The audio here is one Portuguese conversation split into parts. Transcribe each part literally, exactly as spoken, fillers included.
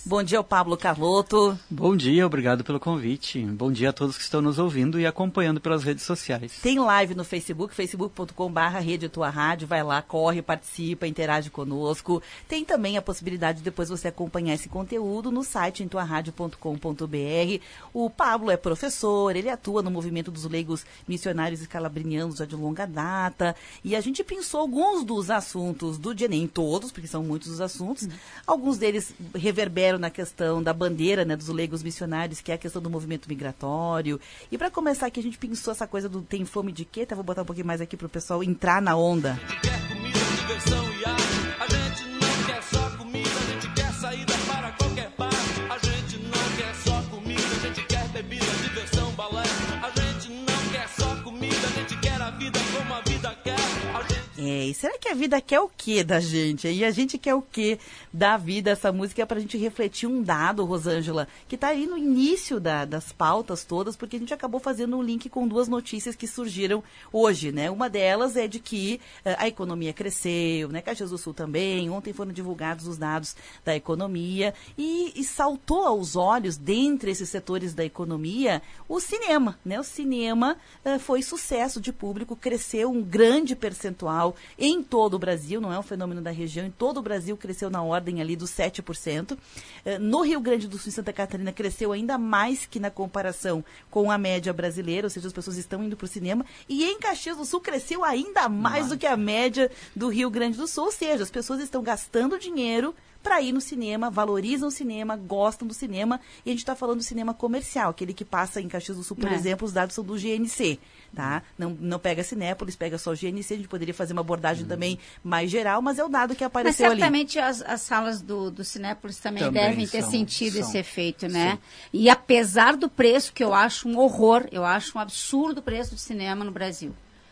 Bom dia ao Pablo Carlotto. Bom dia, obrigado pelo convite. Bom dia a todos que estão nos ouvindo e acompanhando pelas redes sociais. Tem live no Facebook, facebook ponto com barra Rede Tua Rádio. Vai lá, corre, participa, interage conosco. Tem também a possibilidade de depois você acompanhar esse conteúdo no site em tua rádio ponto com ponto b r. O Pablo é professor, ele atua no movimento dos leigos missionários escalabrinianos já de longa data. E a gente pensou alguns dos assuntos do dia, nem todos, porque são muitos os assuntos. Uhum. Alguns deles reverberam na questão da bandeira, né, dos leigos missionários, que é a questão do movimento migratório. E para começar aqui, a gente pensou essa coisa do tem fome de quê? Tá, vou botar um pouquinho mais aqui para o pessoal entrar na onda. A gente quer comida, diversão e arte. A gente não quer só comida, a gente quer saída para qualquer parte. A gente não quer só comida, a gente quer bebida, diversão, balé. A gente não quer só comida, a gente quer a vida como a vida quer. A gente... É, e será que a vida quer o quê da gente? E a gente quer o quê da vida? Essa música é pra gente refletir um dado, Rosângela, que tá aí no início da, das pautas todas, porque a gente acabou fazendo um link com duas notícias que surgiram hoje, né? Uma delas é de que uh, a economia cresceu, né? Caxias do Sul também. Ontem foram divulgados os dados da economia e, e saltou aos olhos, dentre esses setores da economia, o cinema, né? O cinema uh, foi sucesso de público, cresceu um grande percentual em todo o Brasil, não é um fenômeno da região, em todo o Brasil cresceu na ordem ali dos sete por cento. No Rio Grande do Sul e Santa Catarina cresceu ainda mais que na comparação com a média brasileira, ou seja, as pessoas estão indo para o cinema. E em Caxias do Sul cresceu ainda mais Mas... do que a média do Rio Grande do Sul, ou seja, as pessoas estão gastando dinheiro para ir no cinema, valorizam o cinema, gostam do cinema, e a gente está falando do cinema comercial, aquele que passa em Caxias do Sul, por é. exemplo, os dados são do G N C, tá? Não, não pega Cinépolis, pega só o G N C, a gente poderia fazer uma abordagem hum. também mais geral, mas é o dado que apareceu ali. Mas certamente ali. As, as salas do, do Cinépolis também, também devem ter são, sentido são, esse efeito, né? Sim. E apesar do preço, que eu acho um horror, eu acho um absurdo o preço do cinema no Brasil.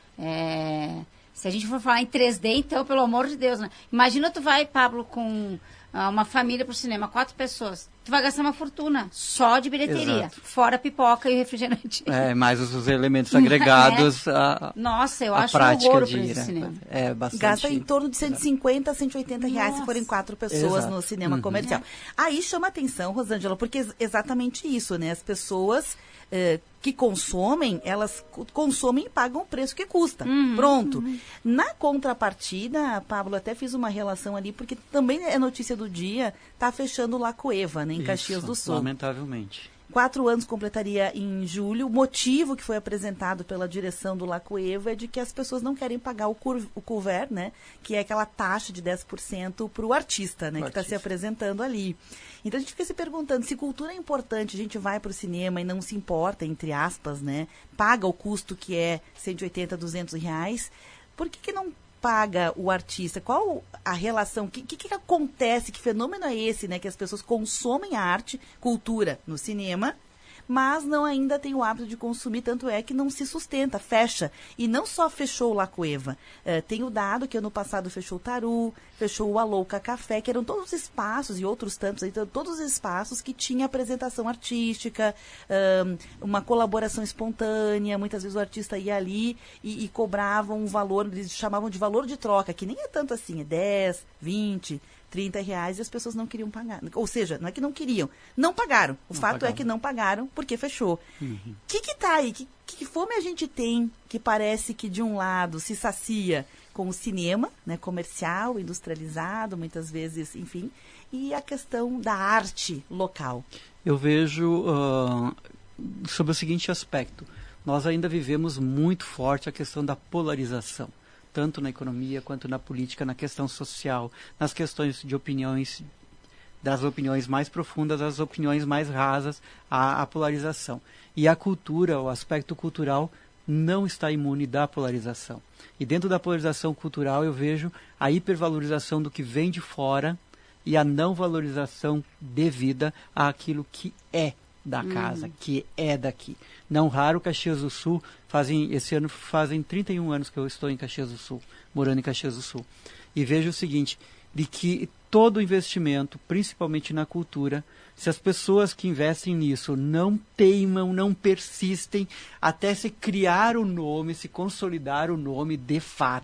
É... Se a gente for falar em três D, então, pelo amor de Deus, né? Imagina tu vai, Pablo, com uh, uma família pro cinema, quatro pessoas. Tu vai gastar uma fortuna só de bilheteria. Exato. Fora pipoca e refrigerante. É, mais os, os elementos agregados. é. a, Nossa, eu a acho um horror o de, preço né? do cinema. É, bastante. Gasta em torno de cento e cinquenta a cento e oitenta reais Nossa. se forem quatro pessoas Exato. no cinema uhum. comercial. É. Aí chama atenção, Rosângela, porque é exatamente isso, né? As pessoas eh, que consomem, elas consomem e pagam o preço que custa. Uhum, Pronto. Uhum. Na contrapartida, Pablo, até fiz uma relação ali, porque também é notícia do dia, tá fechando o Lacoeva, né, em Isso, Caxias do Sul. Lamentavelmente. Quatro anos completaria em julho. O motivo que foi apresentado pela direção do Lacoeva é de que as pessoas não querem pagar o, cur, o couvert, né? Que é aquela taxa de dez por cento para o artista, né? O que está se apresentando ali. Então a gente fica se perguntando, se cultura é importante, a gente vai para o cinema e não se importa, entre aspas, né? Paga o custo que é cento e oitenta, duzentos reais. Por que que não paga o artista? Qual a relação? O que, que, que acontece? Que fenômeno é esse, né? Que as pessoas consomem a arte, cultura no cinema, mas não ainda tem o hábito de consumir, tanto é que não se sustenta, fecha. E não só fechou o Lacoeva, uh, tem o dado que ano passado fechou o Taru, fechou o Alouca Café, que eram todos os espaços, e outros tantos, então, todos os espaços que tinha apresentação artística, um, uma colaboração espontânea, muitas vezes o artista ia ali e, e cobrava um valor, eles chamavam de valor de troca, que nem é tanto assim, é dez, vinte, trinta reais, e as pessoas não queriam pagar. Ou seja, não é que não queriam, não pagaram. O não fato pagaram. é que não pagaram porque fechou. O uhum. que que tá aí? Que, que fome a gente tem que parece que de um lado se sacia com o cinema, né, comercial, industrializado, muitas vezes, enfim, e a questão da arte local? Eu vejo uh, sobre o seguinte aspecto. Nós ainda vivemos muito forte a questão da polarização, tanto na economia quanto na política, na questão social, nas questões de opiniões, das opiniões mais profundas às opiniões mais rasas, à, à polarização. E a cultura, o aspecto cultural, não está imune da polarização. E dentro da polarização cultural eu vejo a hipervalorização do que vem de fora e a não valorização devida àquilo que é da casa, hum. que é daqui. Não raro, Caxias do Sul, fazem, esse ano fazem trinta e um anos que eu estou em Caxias do Sul, morando em Caxias do Sul. E vejo o seguinte, de que todo investimento, principalmente na cultura, se as pessoas que investem nisso não teimam, não persistem, até se criar o nome, se consolidar o nome de fato,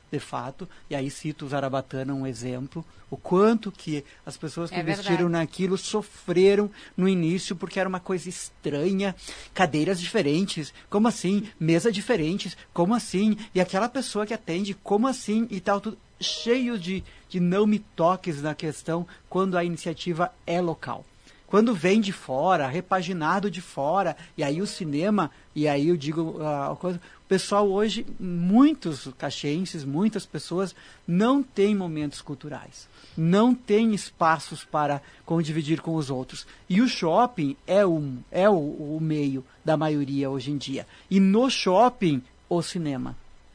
de fato, e aí cito o Zarabatana, um exemplo, o quanto que as pessoas que É investiram verdade. naquilo sofreram no início porque era uma coisa estranha, cadeiras diferentes, como assim? Mesa diferentes, como assim? E aquela pessoa que atende, como assim? E tal, tudo cheio de, de não me toques na questão quando a iniciativa é local. Quando vem de fora, repaginado de fora, e aí o cinema, e aí eu digo a uh, coisa, o pessoal hoje, muitos caxienses, muitas pessoas não têm momentos culturais, não têm espaços para condividir com os outros. E o shopping é, um, é o, o meio da maioria hoje em dia. E no shopping, o cinema.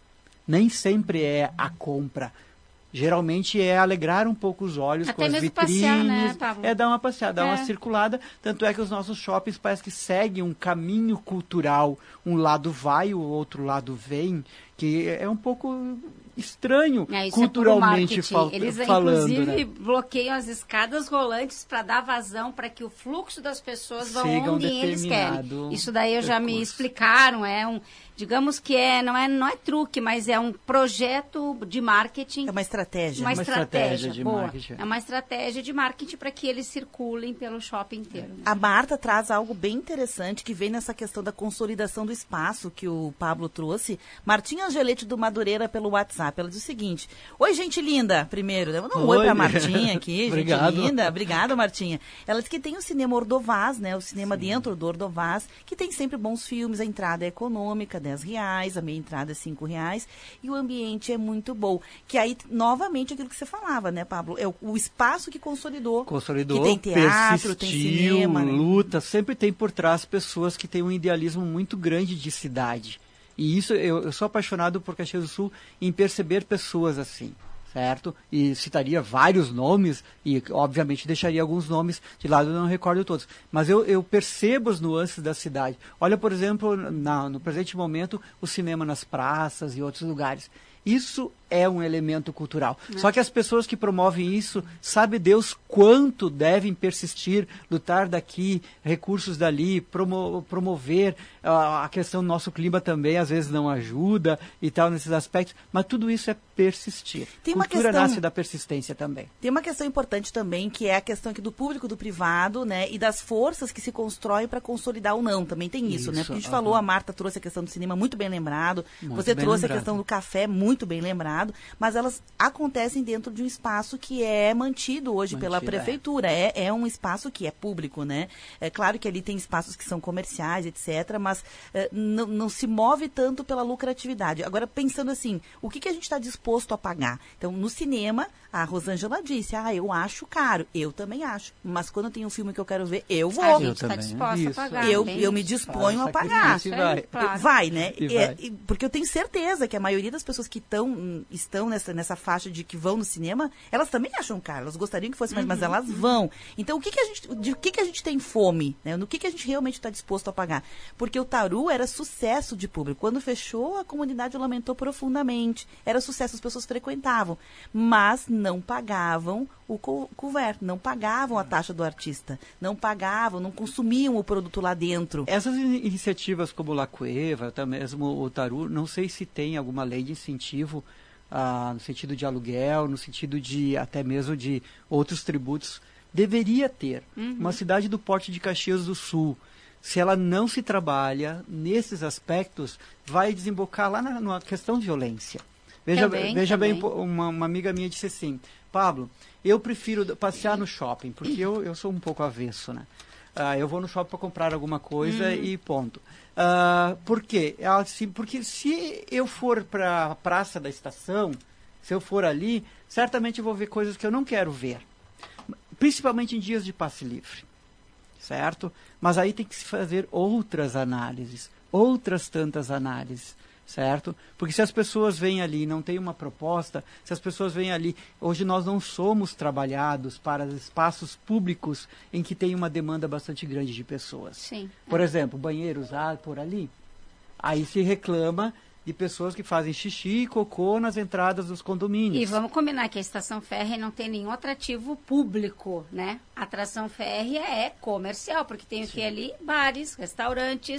Nem sempre é a compra. Geralmente é alegrar um pouco os olhos Até com as mesmo vitrines, passear, né, Pablo? é dar uma passeada, dar É. uma circulada, tanto é que os nossos shoppings parece que seguem um caminho cultural, um lado vai, o outro lado vem, que é um pouco estranho É, isso culturalmente é fal Eles, falando. inclusive, Né? bloqueiam as escadas rolantes para dar vazão para que o fluxo das pessoas vão Siga um onde eles querem. determinado Isso daí eu já me percurso. explicaram, é um, digamos que é, não é, não é truque, mas é um projeto de marketing. É uma estratégia. Uma Uma estratégia, estratégia de boa. marketing. É uma estratégia de marketing para que eles circulem pelo shopping inteiro. A Marta traz algo bem interessante que vem nessa questão da consolidação do espaço que o Pablo trouxe. Martinha Angelete do Madureira pelo WhatsApp. Ela diz o seguinte: oi, gente linda, primeiro. Um oi, oi pra Martinha aqui, gente Obrigado. linda. Obrigada, Martinha. Ela diz que tem o cinema Ordovás, né? O cinema Sim. dentro do Ordovás, que tem sempre bons filmes. A entrada é econômica, dez reais, a meia entrada é cinco reais. E o ambiente é muito bom. Que aí, novamente, aquilo que você falava, né, Pablo? É o, o espaço que consolidou. Consolidou, que tem teatro, tem persistiu, cinema, né? luta. Sempre tem por trás pessoas que têm um idealismo muito grande de cidade. E isso, eu, eu sou apaixonado por Caxias do Sul em perceber pessoas assim, certo? E citaria vários nomes e, obviamente, deixaria alguns nomes de lado, eu não recordo todos. Mas eu, eu percebo as nuances da cidade. Olha, por exemplo, na, no presente momento, o cinema nas praças e outros lugares. Isso é um elemento cultural. É. Só que as pessoas que promovem isso, sabe Deus quanto devem persistir, lutar daqui, recursos dali, promo promover uh, a questão do nosso clima também, às vezes não ajuda e tal, nesses aspectos, mas tudo isso é persistir. Tem uma Cultura questão, nasce da persistência também. Tem uma questão importante também, que é a questão aqui do público, do privado, né, e das forças que se constroem para consolidar ou não. Também tem isso, isso, né? Porque a gente uh-huh. falou, a Marta trouxe a questão do cinema muito bem lembrado, muito você bem trouxe lembrado. A questão do café muito bem lembrado, mas elas acontecem dentro de um espaço que é mantido hoje Mantida, pela prefeitura. É. É, é um espaço que é público, né? É claro que ali tem espaços que são comerciais, etcétera, mas é, não, não se move tanto pela lucratividade. Agora, pensando assim, o que, que a gente está disposto a pagar? Então, no cinema, a Rosângela disse, ah, eu acho caro. Eu também acho. Mas quando tem um filme que eu quero ver, eu vou. A gente está disposta Isso. a pagar. Eu, eu me disponho a pagar. Vai. Claro. vai, né? E é, vai. Porque eu tenho certeza que a maioria das pessoas que tão, estão nessa, nessa faixa de que vão no cinema, elas também acham caro. Elas gostariam que fosse mais, uhum. mas elas vão. Então, o que, que a gente, de que, que a gente tem fome? Né? No que, que a gente realmente está disposto a pagar? Porque o Taru era sucesso de público. Quando fechou, a comunidade lamentou profundamente. Era sucesso, as pessoas frequentavam. Mas não pagavam o couvert, não pagavam a taxa do artista, não pagavam, não consumiam o produto lá dentro. Essas in iniciativas como o La Cueva, até mesmo o Taru, não sei se tem alguma lei de incentivo ah, no sentido de aluguel, no sentido de até mesmo de outros tributos. Deveria ter. Uhum. Uma cidade do porte de Caxias do Sul, se ela não se trabalha nesses aspectos, vai desembocar lá na, na questão de violência. Veja, também, veja também. bem, uma, uma amiga minha disse assim, Pablo, eu prefiro passear no shopping, porque eu, eu sou um pouco avesso, né? Uh, eu vou no shopping para comprar alguma coisa hum. e ponto. Uh, por quê? Ela disse, porque se eu for para a praça da estação, se eu for ali, certamente eu vou ver coisas que eu não quero ver. Principalmente em dias de passe livre, certo? Mas aí tem que se fazer outras análises, outras tantas análises. Certo? Porque se as pessoas vêm ali e não tem uma proposta, se as pessoas vêm ali... Hoje nós não somos trabalhados para espaços públicos em que tem uma demanda bastante grande de pessoas. Sim. Por é. exemplo, banheiros ah, por ali. Aí se reclama de pessoas que fazem xixi e cocô nas entradas dos condomínios. E vamos combinar que a estação férrea não tem nenhum atrativo público, né? A atração férrea é comercial, porque tem o que ali? Bares, restaurantes...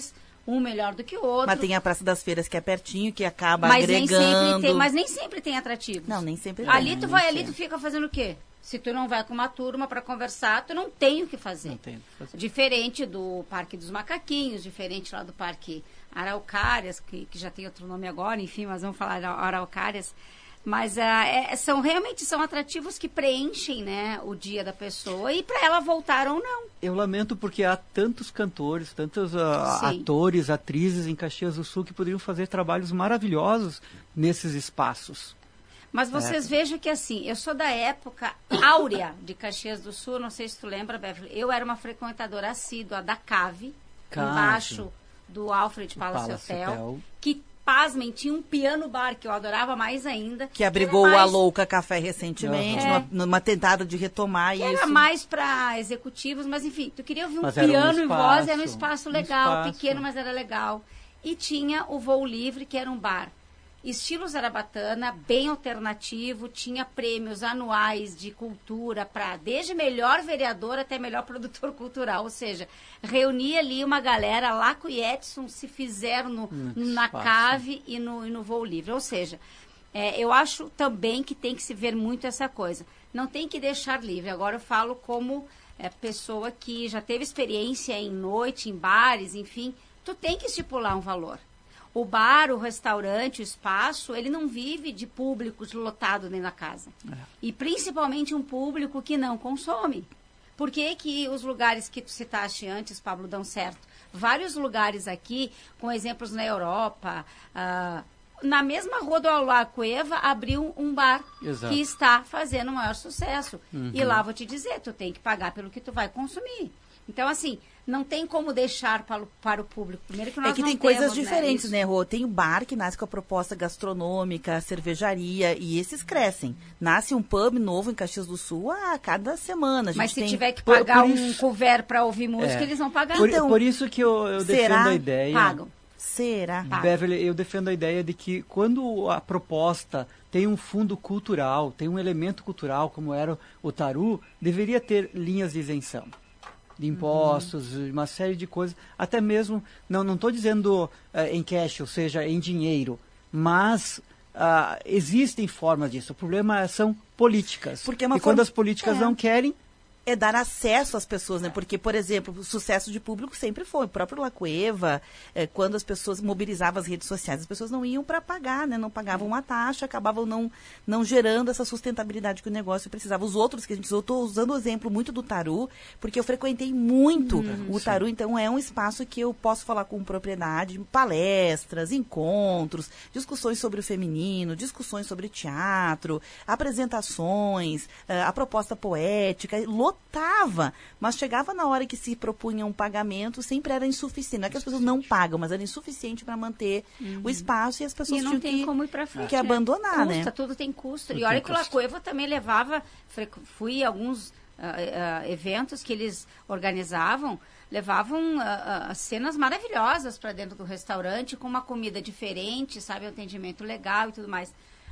um melhor do que o outro. Mas tem a Praça das Feiras que é pertinho, que acaba mas agregando. Nem sempre tem, mas nem sempre tem atrativos. Não, nem sempre ali tem. Tu vai ali, tu fica fazendo o quê? Se tu não vai com uma turma para conversar, tu não tem o que fazer. Não tem o que fazer. Diferente do Parque dos Macaquinhos, diferente lá do Parque Araucárias, que, que já tem outro nome agora, enfim, mas vamos falar Araucárias. Mas uh, é, são realmente são atrativos que preenchem, né, o dia da pessoa e para ela voltar ou não. Eu lamento porque há tantos cantores, tantos uh, atores, atrizes em Caxias do Sul que poderiam fazer trabalhos maravilhosos nesses espaços. Mas vocês é. vejam que assim, eu sou da época áurea de Caxias do Sul, não sei se tu lembra, Beverly, eu era uma frequentadora assídua da Cave, Cave. embaixo do Alfred Palace, Palace Hotel, Hotel, que pasmem, tinha um piano bar que eu adorava mais ainda. Que abrigou mais... o Alouca Café recentemente, é. numa, numa tentada de retomar que isso. Era mais para executivos, mas enfim, tu queria ouvir um mas piano um espaço, em voz, era um espaço legal, um espaço. pequeno, mas era legal. E tinha o Voo Livre, que era um bar. Estilo Zarabatana, bem alternativo, tinha prêmios anuais de cultura para desde melhor vereador até melhor produtor cultural, ou seja, reunia ali uma galera, Laco e Edson se fizeram no, hum, na fácil. Cave e no, e no Voo Livre, ou seja, é, eu acho também que tem que se ver muito essa coisa, não tem que deixar livre, agora eu falo como é, pessoa que já teve experiência em noite, em bares, enfim, tu tem que estipular um valor. O bar, o restaurante, o espaço, ele não vive de público lotado dentro da casa. É. E principalmente um público que não consome. Por que que os lugares que tu citaste antes, Pablo, dão certo? Vários lugares aqui, com exemplos na Europa, ah, na mesma rua do Alacueva, abriu um bar Exato. que está fazendo o maior sucesso. Uhum. E lá vou te dizer, tu tem que pagar pelo que tu vai consumir. Então, assim, não tem como deixar para o, para o público. Primeiro que nós é que não tem temos, coisas diferentes, né, né, Rô? Tem o bar que nasce com a proposta gastronômica, cervejaria, e esses crescem. Nasce um pub novo em Caxias do Sul a cada semana. A gente Mas se tem... tiver que pagar por, por um isso... couvert para ouvir música, é. eles vão pagar. Por, então, por isso que eu, eu defendo a ideia... Pagam. Será? Beverly, eu defendo a ideia de que quando a proposta tem um fundo cultural, tem um elemento cultural, como era o Taru, deveria ter linhas de isenção. De impostos, uhum. uma série de coisas, até mesmo, não estou dizendo uh, em cash, ou seja, em dinheiro, mas uh, existem formas disso. O problema são políticas. Porque é uma e forma... quando as políticas é. não querem... É dar acesso às pessoas, né? Porque, por exemplo, o sucesso de público sempre foi. O próprio Lacueva, é, quando as pessoas mobilizavam as redes sociais, as pessoas não iam para pagar, né? Não pagavam uma taxa, acabavam não, não gerando essa sustentabilidade que o negócio precisava. Os outros que a gente usou, estou usando o exemplo muito do Taru, porque eu frequentei muito hum, o Taru, então é um espaço que eu posso falar com propriedade, palestras, encontros, discussões sobre o feminino, discussões sobre teatro, apresentações, a proposta poética, lotava, mas chegava na hora que se propunha um pagamento, sempre era insuficiente. Não é que as pessoas não pagam, mas era insuficiente para manter uhum. o espaço e as pessoas e não tinham tem que, como ir pra frente, que abandonar, custa, né? Tudo tem custo. Tudo e olha que custo. o Lacueva também levava, fui a alguns uh, uh, eventos que eles organizavam, levavam uh, uh, cenas maravilhosas para dentro do restaurante, com uma comida diferente, sabe, um atendimento legal e tudo mais.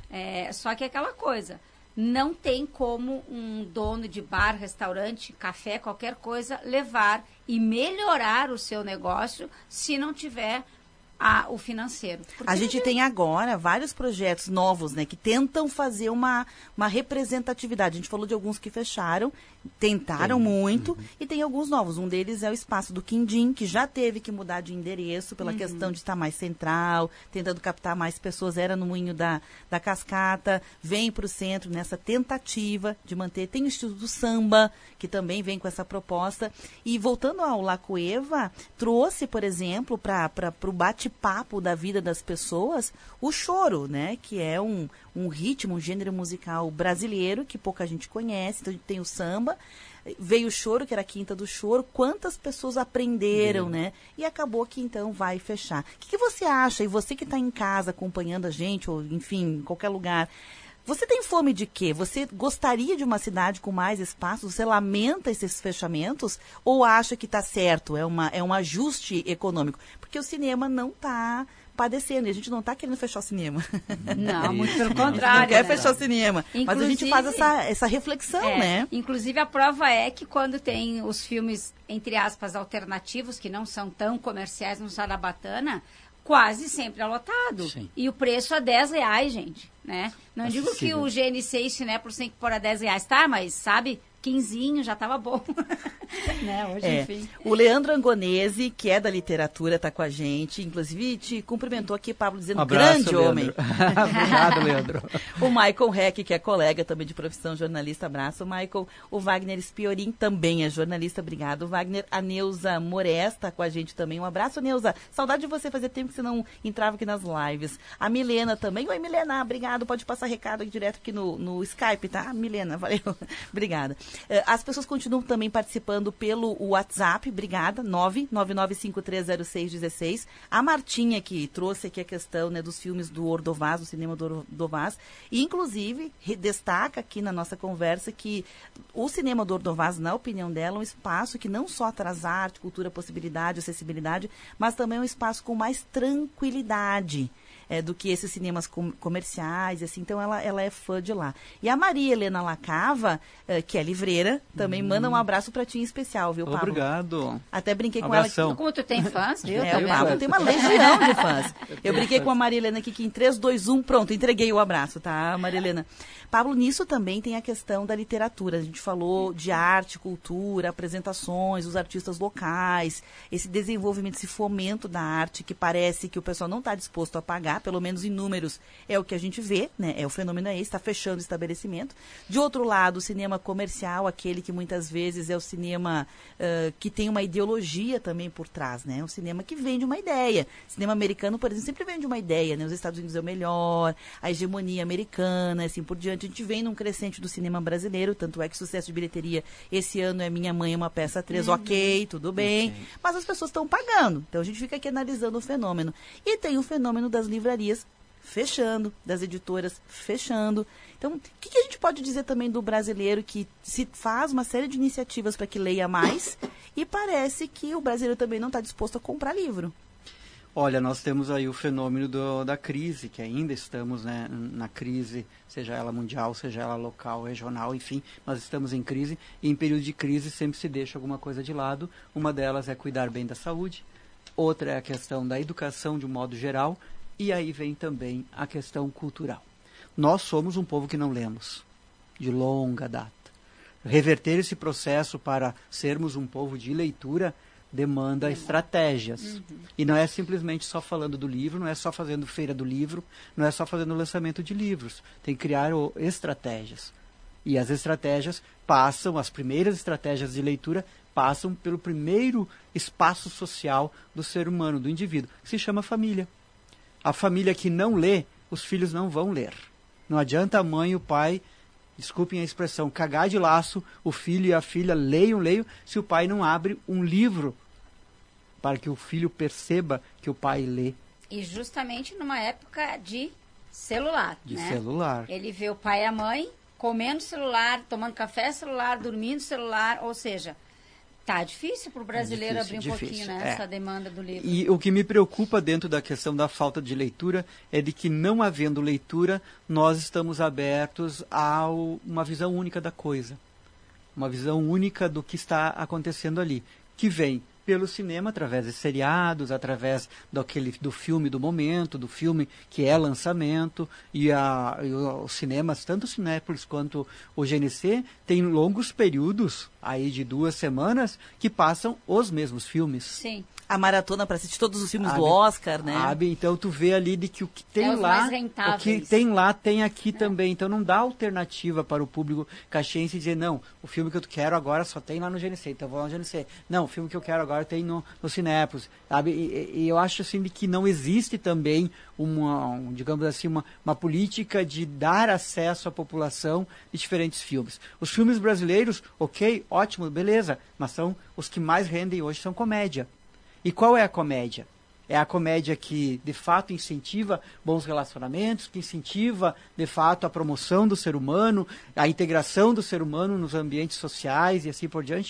É, só que é aquela coisa... Não tem como um dono de bar, restaurante, café, qualquer coisa, levar e melhorar o seu negócio se não tiver a, o financeiro. Porque a gente tem agora vários projetos novos, né, que tentam fazer uma, uma representatividade. A gente falou de alguns que fecharam, tentaram tem. muito, uhum. e tem alguns novos. Um deles é o espaço do Quindim, que já teve que mudar de endereço pela uhum. questão de estar mais central, tentando captar mais pessoas. Era no Moinho da, da Cascata, vem para o centro nessa tentativa de manter. Tem o Instituto do Samba, que também vem com essa proposta. E voltando ao Lacueva, trouxe, por exemplo, para o bate-papo da vida das pessoas, o choro, né, que é um, um ritmo, um gênero musical brasileiro que pouca gente conhece. Então, tem o samba, veio o choro, que era a Quinta do Choro. Quantas pessoas aprenderam, Sim. né? E acabou que, então, vai fechar. O que, que você acha? E você que está em casa acompanhando a gente, ou, enfim, em qualquer lugar... Você tem fome de quê? Você gostaria de uma cidade com mais espaço? Você lamenta esses fechamentos? Ou acha que está certo? É, uma, é um ajuste econômico? Porque o cinema não está padecendo. E a gente não está querendo fechar o cinema. Não, muito pelo A gente contrário. não quer né? fechar o cinema. Inclusive, mas a gente faz essa, essa reflexão, é, né? Inclusive, a prova é que quando tem os filmes, entre aspas, alternativos, que não são tão comerciais no Sarabatana, quase sempre é lotado. Sim. E o preço é dez reais, gente. Né? Não Acessível. digo que o G N C e Cinépolis tem que pôr a dez reais, tá? Mas, sabe, quinzinho já estava bom. né? Hoje, É. enfim. O Leandro Angonese, que é da literatura, está com a gente. Inclusive, te cumprimentou aqui, Pablo, dizendo Um abraço, grande Leandro. homem. Obrigado, Leandro. O Michael Heck, que é colega também de profissão, jornalista, abraço. Michael, o Wagner Spiorin também é jornalista, obrigado. Wagner, a Neuza Moraes está com a gente também. Um abraço, Neuza. Saudade de você, fazia tempo que você não entrava aqui nas lives. A Milena também. Oi, Milena, obrigado. Pode passar recado aqui direto aqui no, no Skype, tá? Milena, valeu. Obrigada. Eh, As pessoas continuam também participando pelo WhatsApp, obrigada, nove nove nove cinco três zero seis um seis. A Martinha que trouxe aqui a questão, né, dos filmes do Ordovás, do cinema do Ordovás, e inclusive re- destaca aqui na nossa conversa que o cinema do Ordovás, na opinião dela, é um espaço que não só traz arte, cultura, possibilidade, acessibilidade, mas também é um espaço com mais tranquilidade. É, do que esses cinemas com, comerciais, assim, então ela, ela é fã de lá. E a Maria Helena Lacava, eh, que é livreira, também hum. manda um abraço para ti em especial, viu, Pablo? Obrigado. Até brinquei com Abração. ela. Como tu tem fãs, viu? É, Tá o vendo? Pablo tem uma legião de fãs. Eu brinquei com a Maria Helena aqui que em três, dois, um, pronto, entreguei o abraço, tá, Maria Helena? Pablo, nisso também tem a questão da literatura. A gente falou de arte, cultura, apresentações, os artistas locais, esse desenvolvimento, esse fomento da arte que parece que o pessoal não está disposto a pagar, pelo menos em números é o que a gente vê, né? É o fenômeno aí, está fechando o estabelecimento. De outro lado, o cinema comercial, aquele que muitas vezes é o cinema uh, que tem uma ideologia também por trás, né? O cinema que vende uma ideia. O cinema americano, por exemplo, sempre vende uma ideia, né? Os Estados Unidos é o melhor, a hegemonia americana, assim por diante. A gente vem num crescente do cinema brasileiro, tanto é que sucesso de bilheteria esse ano é Minha Mãe é uma Peça três, uhum. ok, tudo bem, okay. Mas as pessoas estão pagando, então a gente fica aqui analisando o fenômeno. E tem o fenômeno das livrarias fechando, das editoras fechando. Então, o que, que a gente pode dizer também do brasileiro que se faz uma série de iniciativas para que leia mais e parece que o brasileiro também não está disposto a comprar livro? Olha, nós temos aí o fenômeno do, da crise, que ainda estamos, né, na crise, seja ela mundial, seja ela local, regional, enfim, nós estamos em crise, e em período de crise sempre se deixa alguma coisa de lado. Uma delas é cuidar bem da saúde, outra é a questão da educação de um modo geral, e aí vem também a questão cultural. Nós somos um povo que não lemos, de longa data. Reverter esse processo para sermos um povo de leitura demanda estratégias. Uhum. E não é simplesmente só falando do livro, não é só fazendo feira do livro, não é só fazendo lançamento de livros. Tem que criar o, estratégias. E as estratégias passam, as primeiras estratégias de leitura passam pelo primeiro espaço social do ser humano, do indivíduo, que se chama família. A família que não lê, os filhos não vão ler. Não adianta a mãe e o pai, desculpem a expressão, cagar de laço, o filho e a filha leiam, leiam, se o pai não abre um livro para que o filho perceba que o pai lê. E justamente numa época de celular, De né? celular. Ele vê o pai e a mãe comendo celular, tomando café celular, dormindo celular, ou seja, tá difícil para o brasileiro É difícil, abrir um difícil, pouquinho, né, é. essa demanda do livro. E o que me preocupa dentro da questão da falta de leitura é de que, não havendo leitura, nós estamos abertos a uma visão única da coisa. Uma visão única do que está acontecendo ali, que vem pelo cinema, através de seriados, através daquele, do filme do momento, do filme que é lançamento, e, a, e os cinemas, tanto o Cinépolis quanto o G N C, tem longos períodos, aí de duas semanas, que passam os mesmos filmes. Sim. A maratona para assistir todos os filmes Abre, do Oscar, né? Abre, então tu vê ali de que o que tem É os lá, mais o rentáveis. que tem lá tem aqui é. também. Então não dá alternativa para o público caxiense dizer, não, o filme que eu quero agora só tem lá no G N C, então eu vou lá no G N C. Não, o filme que eu quero agora tem no, no Cinépolis, sabe? E, e eu acho assim de que não existe também uma, um, digamos assim, uma, uma política de dar acesso à população de diferentes filmes. Os filmes brasileiros, ok, ótimo, beleza, mas são os que mais rendem hoje, são comédia. E qual é a comédia? É a comédia que, de fato, incentiva bons relacionamentos, que incentiva, de fato, a promoção do ser humano, a integração do ser humano nos ambientes sociais e assim por diante?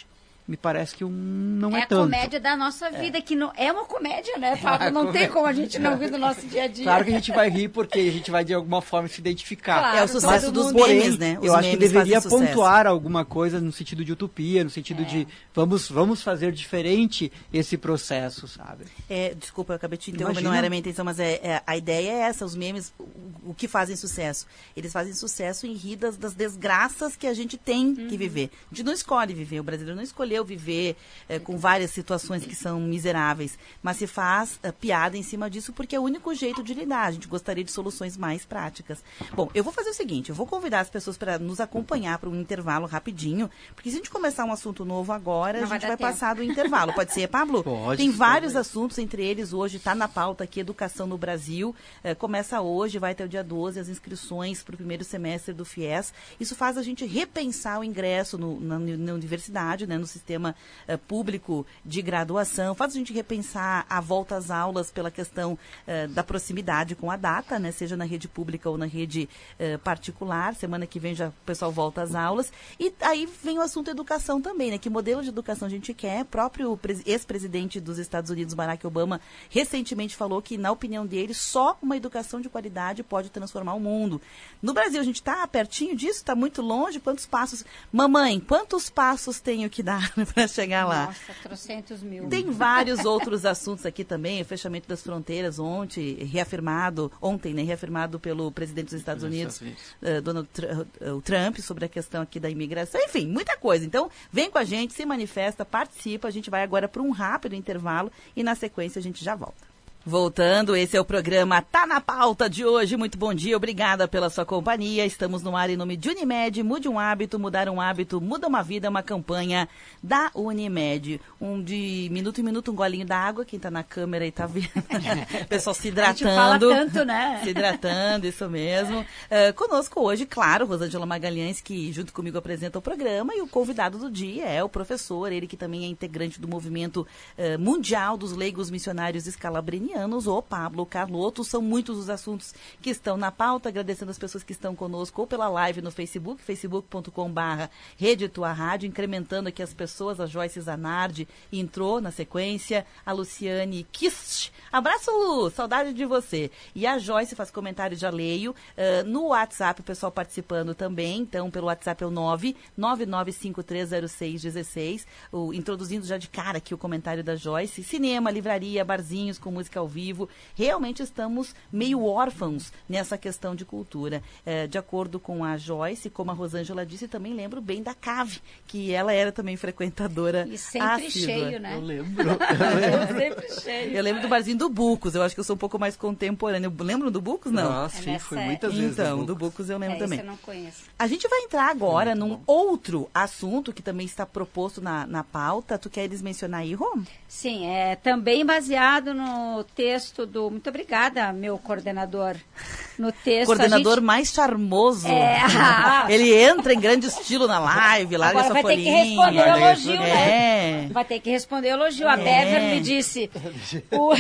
me parece que um, não é, é tanto. É a comédia da nossa vida, é. que não, é uma comédia, né, Pablo? É não comédia. Tem como a gente não rir do nosso dia a dia. Claro que a gente vai rir porque a gente vai de alguma forma se identificar. Claro, é o sucesso Mas, dos porém, memes, né? Os eu acho que deveria pontuar sucesso. alguma coisa no sentido de utopia, no sentido é. de vamos, vamos fazer diferente esse processo, sabe? É, desculpa, eu acabei de te interromper, não era a minha intenção, mas é, é, a ideia é essa, os memes, o, o que fazem sucesso? Eles fazem sucesso em rir das, das desgraças que a gente tem uhum. que viver. A gente não escolhe viver, o brasileiro não escolheu viver é, com várias situações que são miseráveis, mas se faz é, piada em cima disso porque é o único jeito de lidar. A gente gostaria de soluções mais práticas. Bom, eu vou fazer o seguinte, eu vou convidar as pessoas para nos acompanhar para um intervalo rapidinho, porque se a gente começar um assunto novo agora, não a gente vai, vai passar do intervalo. Pode ser, Pablo? Pode. Tem vários assuntos, entre eles hoje está na pauta aqui, Educação no Brasil. É, começa hoje, vai até o dia doze, as inscrições para o primeiro semestre do FIES. Isso faz a gente repensar o ingresso no, na, na universidade, né, no sistema é, público de graduação, faz a gente repensar a volta às aulas pela questão é, da proximidade com a data, né, seja na rede pública ou na rede é, particular. Semana que vem já o pessoal volta às aulas. E aí vem o assunto educação também, né? Que modelo de educação a gente quer? O próprio ex-presidente dos Estados Unidos, Barack Obama, recentemente falou que, na opinião dele, só uma educação de qualidade pode transformar o mundo. No Brasil, a gente está pertinho disso? Está muito longe? Quantos passos? Mamãe, quantos passos tenho que dar para chegar lá? Nossa, trocentos mil. Tem vários outros assuntos aqui também, o fechamento das fronteiras ontem, reafirmado, ontem, né, reafirmado pelo presidente dos Estados Unidos, uh, Donald uh, Trump, sobre a questão aqui da imigração, enfim, muita coisa. Então, vem com a gente, se manifesta, participa, a gente vai agora para um rápido intervalo e na sequência a gente já volta. Voltando, esse é o programa Tá na Pauta de hoje. Muito bom dia, obrigada pela sua companhia. Estamos no ar em nome de Unimed. Mude um hábito, mudar um hábito, muda uma vida. Uma campanha da Unimed. Um de minuto em minuto, um golinho da água. Quem tá na câmera aí tá vendo. O pessoal se hidratando. A gente fala tanto, né? Se hidratando, isso mesmo. Uh, conosco hoje, claro, Rosângela Magalhães, que junto comigo apresenta o programa. E o convidado do dia é o professor, ele que também é integrante do movimento uh, mundial dos leigos missionários escalabrinianos, o Pablo Carlotto. São muitos os assuntos que estão na pauta, agradecendo as pessoas que estão conosco ou pela live no Facebook, facebook ponto com barra Rede Tua Rádio, incrementando aqui as pessoas. A Joyce Zanardi entrou na sequência, a Luciane Kist, abraço Lu, saudade de você. E a Joyce faz comentário, já leio, uh, no WhatsApp, o pessoal participando também, então pelo WhatsApp é o nove nove nove cinco três zero seis um seis, o, introduzindo já de cara aqui o comentário da Joyce. Cinema, livraria, barzinhos com música ao vivo, realmente estamos meio órfãos nessa questão de cultura. É, de acordo com a Joyce, como a Rosângela disse, também lembro bem da Cave, que ela era também frequentadora. E sempre assídua. Cheio, né? Eu lembro. Eu sempre cheio. Eu lembro do barzinho do Bucos, eu acho que eu sou um pouco mais contemporânea. Lembram do Bucos? Não. Nossa, sim, é fui nessa... muitas vezes. Então, do Bucos eu lembro é, também. Isso eu não conheço. A gente vai entrar agora num bom. outro assunto que também está proposto na, na pauta. Tu queres mencionar aí, Rô? Sim, é também baseado no texto do... Muito obrigada, meu coordenador. No texto... Coordenador gente... mais charmoso. É. Ele entra em grande estilo na live, larga Agora sua vai folhinha. ter que responder o elogio, é. né? Vai ter que responder o elogio. A É. Bever me disse... o...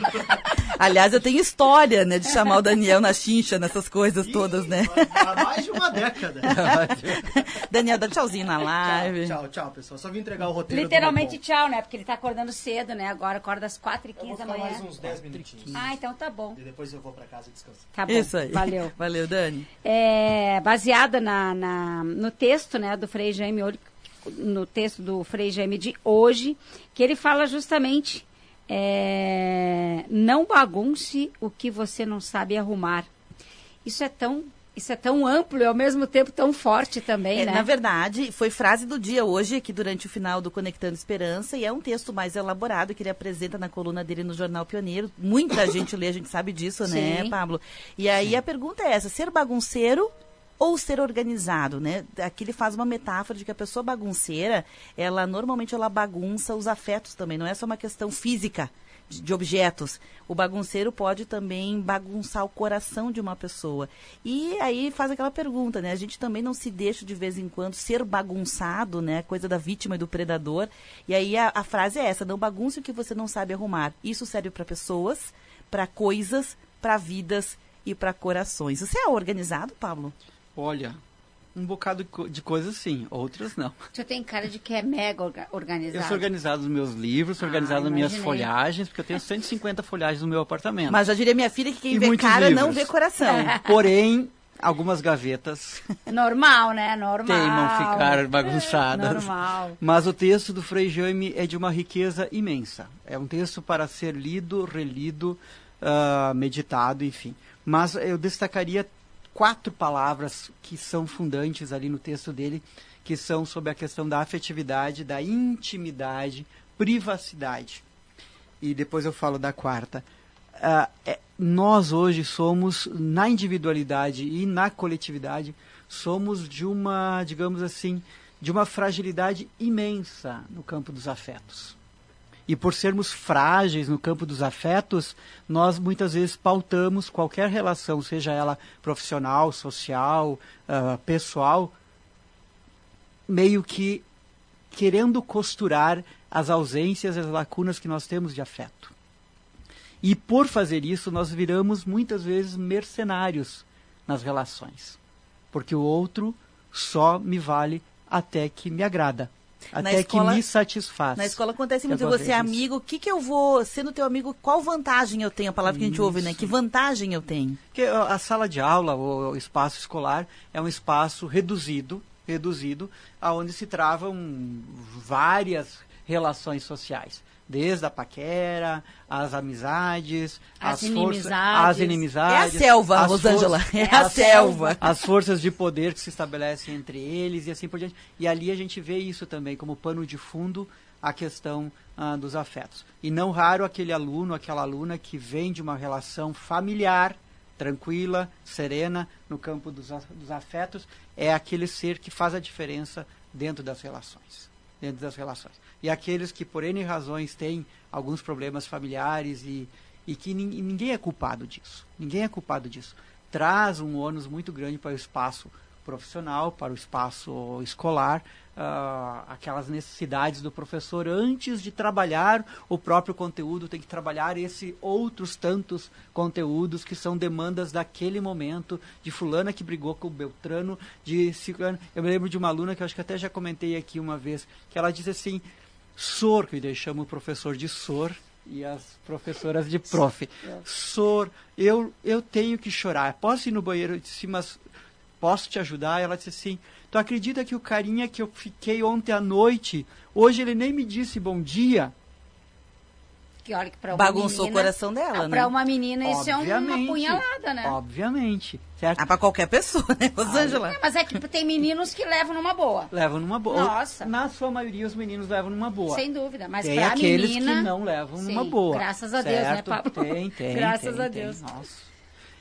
Aliás, eu tenho história, né, de chamar o Daniel na chincha, nessas coisas todas, né? Há mais de uma década. Daniel, dá tchauzinho na live. Tchau, tchau, tchau, pessoal. Só vim entregar o roteiro. Literalmente do tchau, né? Porque ele tá acordando cedo, né? Agora acorda às quatro e Eu vou quinze da ficar manhã. mais uns dez minutinhos. Ah, então tá bom. E depois eu vou pra casa descansar. Tá bom. Isso aí. Valeu. Valeu, Dani. É, baseada na, na, no texto, né, do Frei Jaime, no texto do Frei Jaime de hoje, que ele fala justamente, é, não bagunce o que você não sabe arrumar. Isso é tão... Isso é tão amplo e, ao mesmo tempo, tão forte também, É, né? na verdade, foi frase do dia hoje, aqui durante o final do Conectando Esperança, e é um texto mais elaborado que ele apresenta na coluna dele no Jornal Pioneiro. Muita gente lê, a gente sabe disso, né, Sim. Pablo? E aí a pergunta é essa, ser bagunceiro ou ser organizado, né? Aqui ele faz uma metáfora de que a pessoa bagunceira, ela normalmente ela bagunça os afetos também, não é só uma questão física, de objetos. O bagunceiro pode também bagunçar o coração de uma pessoa. E aí faz aquela pergunta, né? A gente também não se deixa de vez em quando ser bagunçado, né? Coisa da vítima e do predador. E aí a, a frase é essa, não bagunce o que você não sabe arrumar. Isso serve para pessoas, para coisas, para vidas e para corações. Você é organizado, Pablo? Olha, Um bocado de co- de coisas sim, outras não. Tu tem cara de que é mega orga- organizado. Eu sou organizado nos meus livros, sou Ah, organizado nas minhas imaginei. folhagens, porque eu tenho cento e cinquenta folhagens no meu apartamento. Mas já diria minha filha que quem E vê muitos cara não livros. vê coração. Porém, algumas gavetas Normal, né? Normal. teimam ficar bagunçadas. Normal. Mas o texto do Frei Jaime é de uma riqueza imensa. É um texto para ser lido, relido, ah, meditado, enfim. Mas eu destacaria quatro palavras que são fundantes ali no texto dele, que são sobre a questão da afetividade, da intimidade, privacidade. E depois eu falo da quarta. Ah, é, nós hoje somos, na individualidade e na coletividade, somos de uma, digamos assim, de uma fragilidade imensa no campo dos afetos. E por sermos frágeis no campo dos afetos, nós muitas vezes pautamos qualquer relação, seja ela profissional, social, ah, pessoal, meio que querendo costurar as ausências e as lacunas que nós temos de afeto. E por fazer isso, nós viramos muitas vezes mercenários nas relações. Porque o outro só me vale até que me agrada. Na Até escola- que me satisfaz. Na escola acontece Eu muito, gosto você é disso. amigo, o que que eu vou, sendo teu amigo, qual vantagem eu tenho? A palavra que a gente ouve, né? Isso. Que vantagem eu tenho? Porque a sala de aula, o, o espaço escolar, é um espaço reduzido, reduzido, aonde se travam várias relações sociais. Desde a paquera, as amizades, As as, inimizades. forças, as inimizades. É a selva, as Rosângela, forças- é a as- selva. As forças de poder que se estabelecem entre eles e assim por diante. E ali a gente vê isso também como pano de fundo, a questão ah, dos afetos. E não raro aquele aluno, aquela aluna que vem de uma relação familiar, tranquila, serena, no campo dos, a- dos afetos, é aquele ser que faz a diferença dentro das relações. Dentro das relações. E aqueles que, por N razões, têm alguns problemas familiares e, e que nin- e ninguém é culpado disso. Ninguém é culpado disso. Traz um ônus muito grande para o espaço profissional, para o espaço escolar, ah, aquelas necessidades do professor antes de trabalhar o próprio conteúdo, tem que trabalhar esse outros tantos conteúdos que são demandas daquele momento, de fulana que brigou com o Beltrano, de ciclano. Eu me lembro de uma aluna que eu acho que até já comentei aqui uma vez, que ela disse assim, Sor, que eu chamo o professor de Sor, e as professoras de prof. Sor, eu, eu tenho que chorar. Posso ir no banheiro? Eu disse, mas posso te ajudar? Ela disse assim, tu acredita que o carinha que eu fiquei ontem à noite, hoje ele nem me disse bom dia? Que olha que pra uma Bagunçou menina, o coração dela, ah, né? Pra uma menina isso é uma Obviamente. punhalada, né? Obviamente. Certo? Ah, pra qualquer pessoa, né, Rosângela? É, mas é que tem meninos que levam numa boa. Levam numa boa. Nossa. Na sua maioria, os meninos levam numa boa. Sem dúvida. Mas Tem pra aqueles menina. que não levam Sim, numa boa. graças a Deus, né, certo? Pablo? Tem, tem. Graças tem, a tem. Deus. Nossa.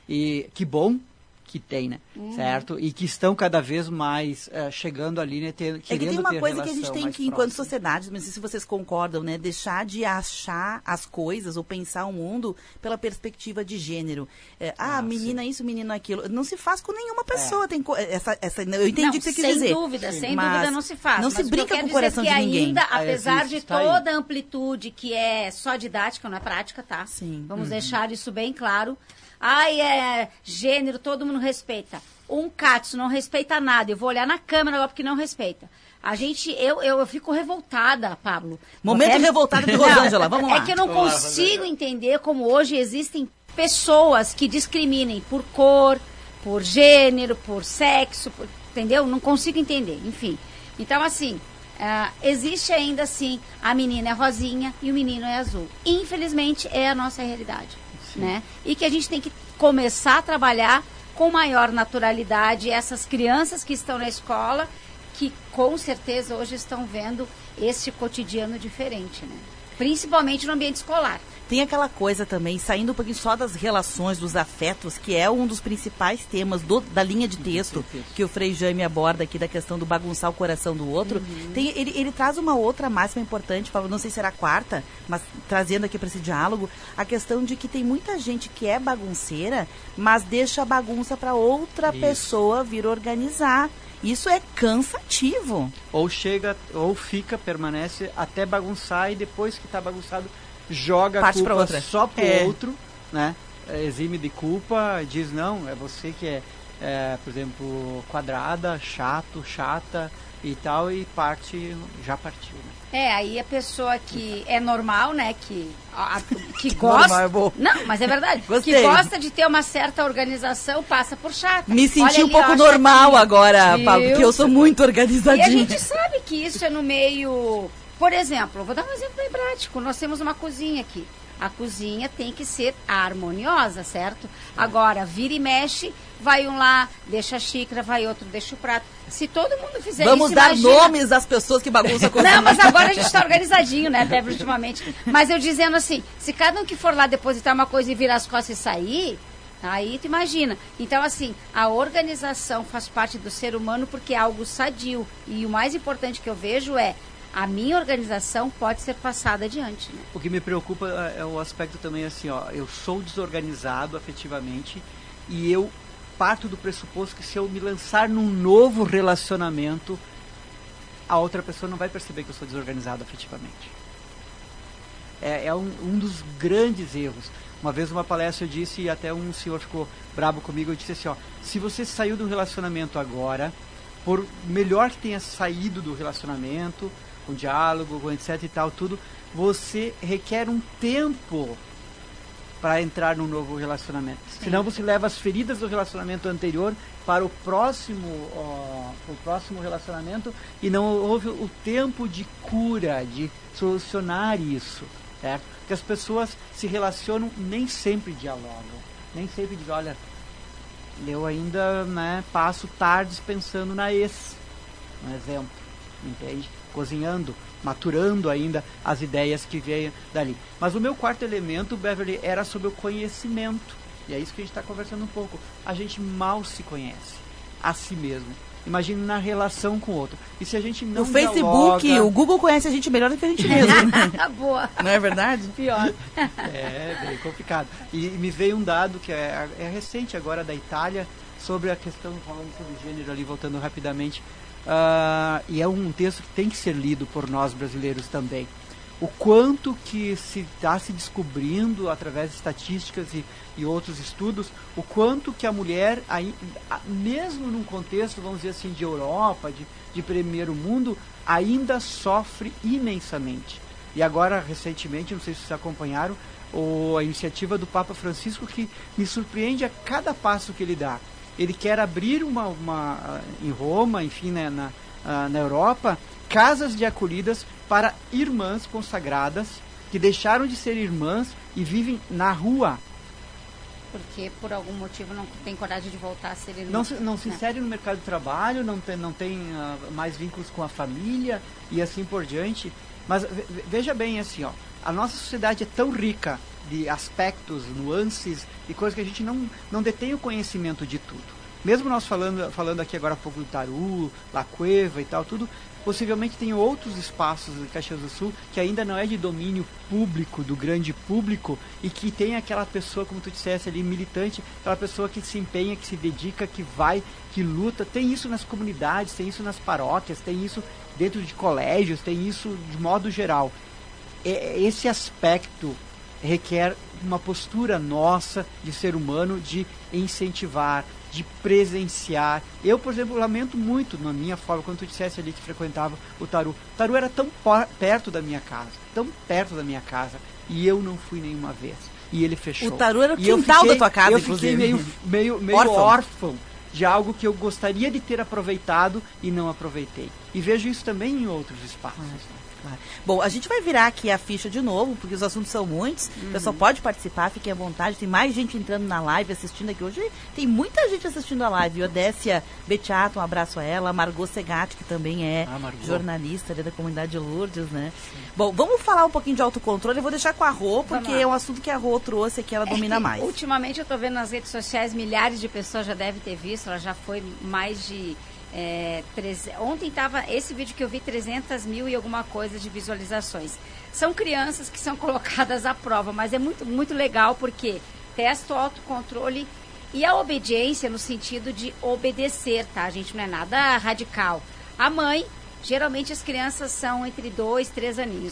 E que bom que tem, né? Uhum. Certo? E que estão cada vez mais eh, chegando ali, né? Ter, É que querendo tem uma ter coisa que a gente relação tem mais que, enquanto próxima. sociedade, não sei se vocês concordam, né? Deixar de achar as coisas ou pensar o mundo pela perspectiva de gênero. É, ah, Ah, menina isso, menino aquilo. Não se faz com nenhuma pessoa. Tem co- essa, essa, eu entendi Não, o que você quis sem dizer. dúvida, sem Mas dúvida não se faz. Não Mas se o que eu brinca quero com o coração dizer de é que ninguém. ainda, Ah, apesar existe, de tá aí. toda a amplitude que é só didática, não é prática, tá? Sim. Vamos deixar isso bem claro. Ai, é gênero, todo mundo respeita. Um Katsu não respeita nada. Eu vou olhar na câmera agora porque não respeita. A gente, eu, eu, eu fico revoltada, Pablo. Momento Até- revoltado de Não, Rosângela, vamos lá. É que eu não consigo entender como hoje existem pessoas que discriminem por cor, por gênero, por sexo, por- entendeu? Não consigo entender, enfim. Então, assim, ah, existe ainda assim, a menina é rosinha e o menino é azul. Infelizmente, é a nossa realidade, né? E que a gente tem que começar a trabalhar com maior naturalidade essas crianças que estão na escola, que com certeza hoje estão vendo esse cotidiano diferente, né? Principalmente no ambiente escolar. Tem aquela coisa também, saindo um pouquinho só das relações, dos afetos, que é um dos principais temas do- da linha de texto que o Frei Jaime aborda aqui, da questão do bagunçar o coração do outro. Tem, ele, ele traz uma outra máxima importante, Paulo, não sei se será a quarta, mas trazendo aqui para esse diálogo, a questão de que tem muita gente que é bagunceira, mas deixa a bagunça para outra Isso. pessoa vir organizar. Isso é cansativo. Ou chega, ou fica, permanece até bagunçar e depois que está bagunçado, joga Parte a pra culpa outra. só pro É. outro, né? É, exime de culpa, diz não, é você que é é, por exemplo, quadrada, chato, chata e tal, e parte, já partiu, né? É, aí a pessoa que é normal, né, que, a, a- que gosta... Normal é bom. Não, mas é verdade. Gostei. Que gosta de ter uma certa organização, passa por chata. Me senti Olha um ali, pouco ó, normal chatinha. agora, Viu? Pablo, porque eu sou muito E a organizadinha. gente sabe que isso é no meio... Por exemplo, eu vou dar um exemplo bem prático. Nós temos uma cozinha aqui. A cozinha tem que ser harmoniosa, certo? Agora, vira e mexe, vai um lá, deixa a xícara, vai outro, deixa o prato. Se todo mundo fizer Vamos isso, dar imagina... nomes das pessoas que bagunçam a cozinha. Não, mas agora a gente está organizadinho, né, até ultimamente. Mas eu dizendo assim, se cada um que for lá depositar uma coisa e virar as costas e sair, aí tu imagina. Então, assim, a organização faz parte do ser humano porque é algo sadio. E o mais importante que eu vejo é a minha organização pode ser passada adiante, né? O que me preocupa é o aspecto também assim, ó, eu sou desorganizado afetivamente e eu parto do pressuposto que se eu me lançar num novo relacionamento, a outra pessoa não vai perceber que eu sou desorganizado afetivamente. É, é um, um dos grandes erros. Uma vez numa palestra eu disse, e até um senhor ficou brabo comigo, eu disse assim, ó, se você saiu do relacionamento agora, por melhor que tenha saído do relacionamento, com diálogo, com etc e tal, tudo, você requer um tempo para entrar num novo relacionamento. Sim. Senão você leva as feridas do relacionamento anterior para o próximo, ó, o próximo relacionamento e não houve o tempo de cura, de solucionar isso, certo? Porque as pessoas se relacionam, nem sempre dialogam, nem sempre dizem, olha, eu ainda, né, passo tardes pensando na ex, um exemplo, entende? Cozinhando, maturando ainda as ideias que veio dali. Mas o meu quarto elemento, Beverly, era sobre o conhecimento. E é isso que a gente está conversando um pouco. A gente mal se conhece a si mesmo. Imagine na relação com o outro. E se a gente não O Facebook, dialoga, o Google conhece a gente melhor do que a gente mesmo. Boa. Não é verdade? Pior. É bem complicado. E me veio um dado que é, é recente agora da Itália, sobre a questão, falando sobre gênero ali, voltando rapidamente, uh, e é um texto que tem que ser lido por nós brasileiros também. O quanto que se está se descobrindo, através de estatísticas e, e outros estudos, o quanto que a mulher, aí, mesmo num contexto, vamos dizer assim, de Europa, de, de primeiro mundo, ainda sofre imensamente. E agora, recentemente, não sei se vocês acompanharam, o, a iniciativa do Papa Francisco, que me surpreende a cada passo que ele dá. Ele quer abrir uma, uma em Roma, enfim, né, na, na Europa, casas de acolhidas para irmãs consagradas que deixaram de ser irmãs e vivem na rua. Porque por algum motivo não tem coragem de voltar a ser irmão. Não se, não se insere no mercado de trabalho, não tem, não tem uh, mais vínculos com a família e assim por diante. Mas ve, veja bem assim, ó, a nossa sociedade é tão rica de aspectos, nuances e coisas que a gente não, não detém o conhecimento de tudo. Mesmo nós falando, falando aqui agora há pouco do Taru, La Cueva e tal, tudo, possivelmente tem outros espaços de Caxias do Sul que ainda não é de domínio público, do grande público, e que tem aquela pessoa, como tu disseste ali, militante, aquela pessoa que se empenha, que se dedica, que vai, que luta. Tem isso nas comunidades, tem isso nas paróquias, tem isso dentro de colégios, tem isso de modo geral. Esse aspecto requer uma postura nossa de ser humano, de incentivar, de presenciar. Eu, por exemplo, lamento muito na minha forma, quando tu dissesse ali que frequentava o Taru. O Taru era tão perto da minha casa, tão perto da minha casa, e eu não fui nenhuma vez. E ele fechou. O Taru era o E eu quintal fiquei- da tua casa, eu inclusive. fiquei meio, meio, meio Órfão. órfão de algo que eu gostaria de ter aproveitado e não aproveitei. E vejo isso também em outros espaços. Claro. Bom, a gente vai virar aqui a ficha de novo, porque os assuntos são muitos. O pessoal pode participar, fiquem à vontade. Tem mais gente entrando na live, assistindo aqui hoje. Tem muita gente assistindo a live. Odécia Betiato, um abraço a ela. Margot Segatti, que também é Ah, Margot. jornalista ali da comunidade de Lourdes, né? Bom, vamos falar um pouquinho de autocontrole. Eu vou deixar com a Rô, porque Vamos lá. é um assunto que a Rô trouxe aqui, ela domina É que, mais. Ultimamente eu estou vendo nas redes sociais, milhares de pessoas já devem ter visto, ela já foi mais de... É, treze Ontem estava esse vídeo que eu vi, trezentas mil e alguma coisa de visualizações. São crianças que são colocadas à prova, mas é muito, muito legal porque testa o autocontrole e a obediência no sentido de obedecer, tá? Gente, não é nada radical. A mãe, geralmente as crianças são entre dois, três aninhos.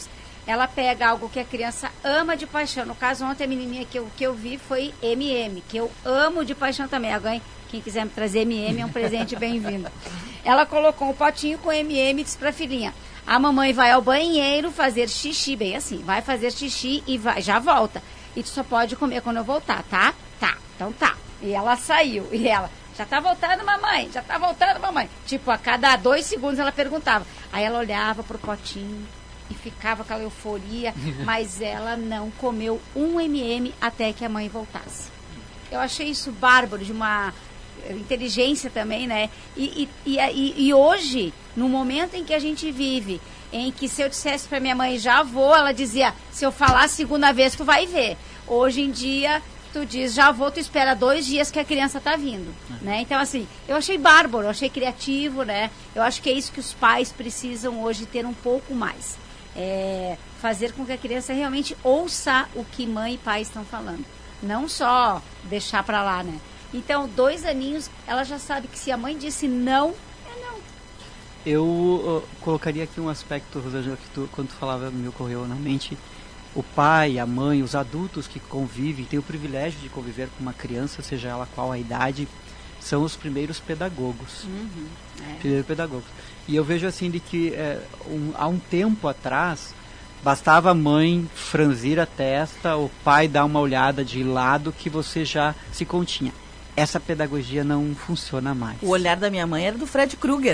ela pega algo que a criança ama de paixão. No caso, ontem a menininha que eu, que eu vi foi M M, que eu amo de paixão também. Agora, quem quiser me trazer M M é um presente bem-vindo. Ela colocou um potinho com M M e disse pra filhinha, a mamãe vai ao banheiro fazer xixi, bem assim, vai fazer xixi e vai, já volta. E tu só pode comer quando eu voltar, tá? Tá, então tá. E ela saiu, e ela, já tá voltando, mamãe, já tá voltando, mamãe. Tipo, a cada dois segundos ela perguntava. Aí ela olhava pro potinho e ficava aquela euforia, mas ela não comeu um M M até que a mãe voltasse. Eu achei isso bárbaro, de uma inteligência também, né? E, e, e, e hoje, no momento em que a gente vive, em que se eu dissesse pra minha mãe, já vou, ela dizia, se eu falar a segunda vez, tu vai ver. Hoje em dia, tu diz, já vou, tu espera dois dias que a criança tá vindo, né? Então, assim, eu achei bárbaro, eu achei criativo, né? Eu acho que é isso que os pais precisam hoje ter um pouco mais. É fazer com que a criança realmente ouça o que mãe e pai estão falando. Não só deixar pra lá, né? Então, dois aninhos, ela já sabe que se a mãe disse não, é não. Eu uh, colocaria aqui um aspecto, Rosângela, que tu, quando tu falava, me ocorreu na mente. O pai, a mãe, os adultos que convivem, têm o privilégio de conviver com uma criança, seja ela qual a idade, são os primeiros pedagogos. Uhum, é. Primeiros pedagogos. E eu vejo assim de que é, um, há um tempo atrás, bastava a mãe franzir a testa, o pai dar uma olhada de lado que você já se continha. Essa pedagogia não funciona mais. O olhar da minha mãe era do Fred Krueger.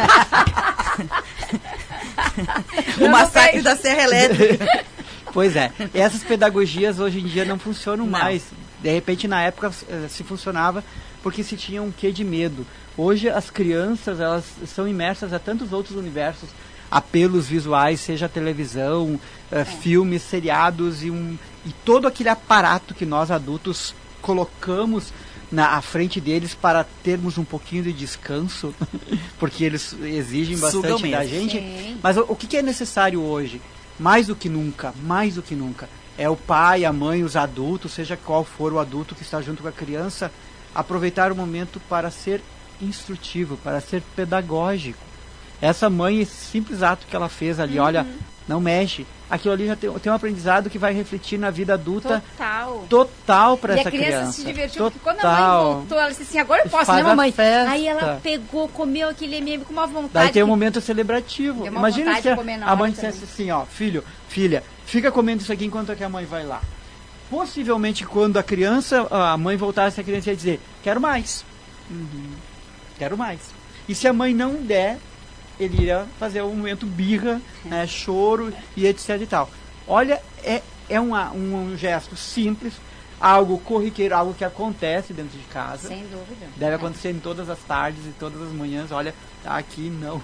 O Eu massacre não da Serra Elétrica. Pois é, essas pedagogias hoje em dia não funcionam Não. mais. De repente, na época, eh, se funcionava porque se tinha um quê de medo. Hoje, as crianças, elas são imersas a tantos outros universos, apelos visuais, seja televisão, eh, filmes, seriados e, um, e todo aquele aparato que nós adultos colocamos na à frente deles para termos um pouquinho de descanso, porque eles exigem Sugam bastante da mesmo. gente. Sim. Mas o, o que, que é necessário hoje? Mais do que nunca, mais do que nunca, é o pai, a mãe, os adultos, seja qual for o adulto que está junto com a criança, aproveitar o momento para ser instrutivo, para ser pedagógico. Essa mãe, esse simples ato que ela fez ali, Uhum. olha, não mexe, aquilo ali já tem, tem um aprendizado que vai refletir na vida adulta Total. total para E essa a criança, criança. se divertiu, porque quando a Total. mãe voltou, ela disse assim, agora eu posso, Faz né, a mamãe? festa. Aí ela pegou, comeu aquele M M com uma vontade. Daí tem um que- momento celebrativo. Deu uma Imagina vontade se a, de comer na a hora mãe também. dissesse assim, ó, filho, filha, fica comendo isso aqui enquanto que a mãe vai lá. Possivelmente quando a criança, a mãe voltasse, a criança ia dizer, quero mais. Uhum. Quero mais. E se a mãe não der, ele ia fazer um momento birra, né, choro e etc e tal. Olha, é, é uma, um, um gesto simples, algo corriqueiro, algo que acontece dentro de casa. Sem dúvida. Deve É. acontecer em todas as tardes e todas as manhãs. Olha, tá aqui não.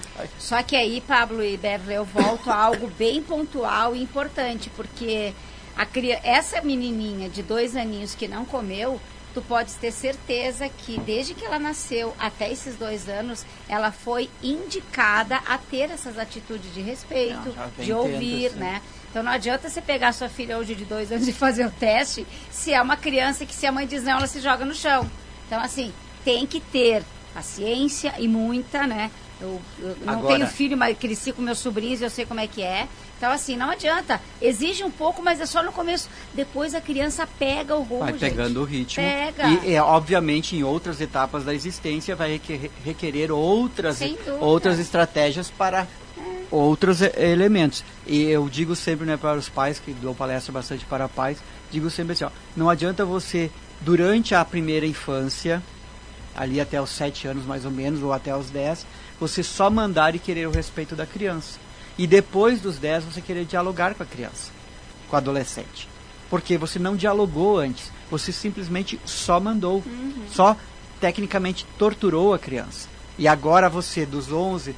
Só que aí, Pablo e Beverly, eu volto a algo bem pontual e importante, porque a cria... essa menininha de dois aninhos que não comeu, tu podes ter certeza que desde que ela nasceu até esses dois anos, ela foi indicada a ter essas atitudes de respeito, Não, já vem de ouvir, tendo, né? Então não adianta você pegar sua filha hoje de dois anos e fazer o teste, se é uma criança que se a mãe diz não, ela se joga no chão. Então, assim, tem que ter paciência e muita, né? Eu, eu não Agora- tenho filho, mas cresci com meus sobrinhos, eu sei como é que é. Então, assim, não adianta. Exige um pouco, mas é só no começo. Depois a criança pega o rumo, Vai gente. pegando o ritmo. Pega. E, é, obviamente, em outras etapas da existência, vai requer- requerer outras, Sem dúvida. outras estratégias para outros e- elementos. E eu digo sempre, né, para os pais, que dou palestra bastante para pais, digo sempre assim, ó, não adianta você, durante a primeira infância, ali até os sete anos mais ou menos, ou até os dez, você só mandar e querer o respeito da criança. E depois dos dez, você querer dialogar com a criança, com o adolescente. Porque você não dialogou antes, você simplesmente só mandou, só tecnicamente torturou a criança. E agora você, dos onze,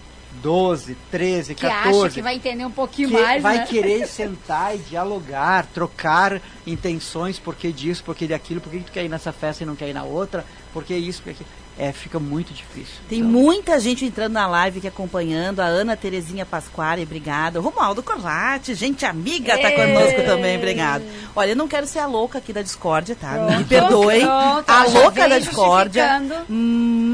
doze, treze, Que acha quatorze, que vai entender um pouquinho que mais, vai né? querer sentar e dialogar, trocar intenções, por que disso, por que daquilo, por que tu quer ir nessa festa e não quer ir na outra, por que isso, por que aquilo. É, fica muito difícil. Tem Então, muita gente entrando na live aqui acompanhando. A Ana Terezinha Pasquari, obrigada. O Romualdo Corlatti, gente amiga, tá Ê! conosco também, obrigado. Olha, eu não quero ser a louca aqui da discórdia, tá? Me Pronto, perdoem. pronto, A ela já louca veio da discórdia. justificando. Hum,